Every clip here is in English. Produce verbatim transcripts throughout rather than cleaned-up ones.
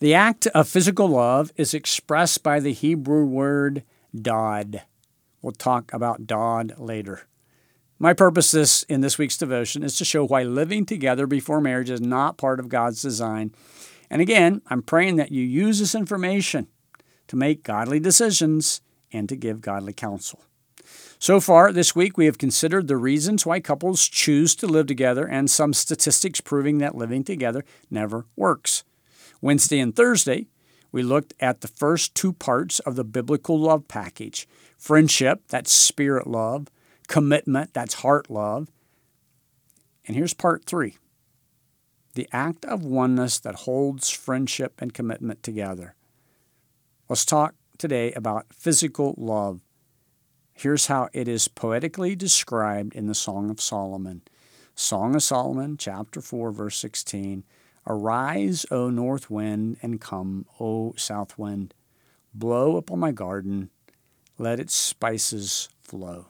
The act of physical love is expressed by the Hebrew word dod. We'll talk about dod later. My purpose this, in this week's devotion is to show why living together before marriage is not part of God's design. And again, I'm praying that you use this information to make godly decisions and to give godly counsel. So far this week, we have considered the reasons why couples choose to live together and some statistics proving that living together never works. Wednesday and Thursday, we looked at the first two parts of the biblical love package. Friendship, that's spirit love. Commitment, that's heart love. And here's part three. The act of oneness that holds friendship and commitment together. Let's talk today about physical love. Here's how it is poetically described in the Song of Solomon. Song of Solomon, chapter four, verse sixteen. Arise, O north wind, and come, O south wind. Blow upon my garden, let its spices flow.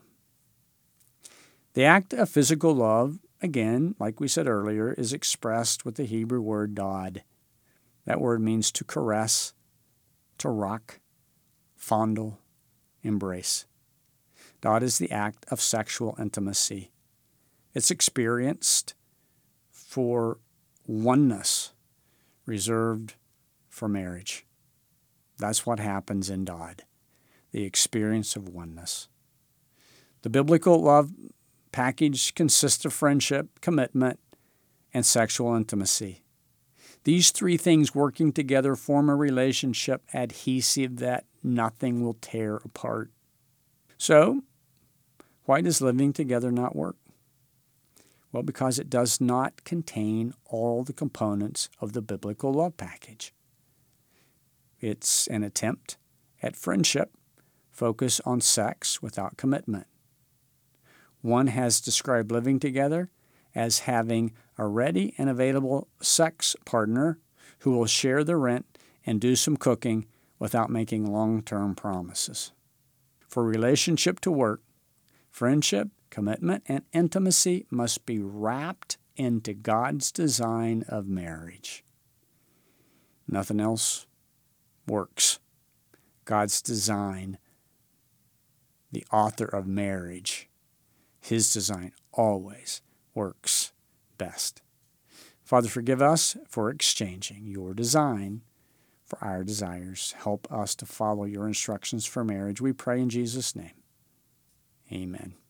The act of physical love, again, like we said earlier, is expressed with the Hebrew word dod. That word means to caress, to rock, fondle, embrace. Dod is the act of sexual intimacy. It's experienced for oneness, reserved for marriage. That's what happens in dod, the experience of oneness. The biblical love package consists of friendship, commitment, and sexual intimacy. These three things working together form a relationship adhesive that nothing will tear apart. So, why does living together not work? Well, because it does not contain all the components of the biblical love package. It's an attempt at friendship, focus on sex without commitment. One has described living together as having a ready and available sex partner who will share the rent and do some cooking without making long-term promises. For a relationship to work, friendship, commitment, and intimacy must be wrapped into God's design of marriage. Nothing else works. God's design, the author of marriage, His design always works best. Father, forgive us for exchanging your design for our desires. Help us to follow your instructions for marriage. We pray in Jesus' name. Amen.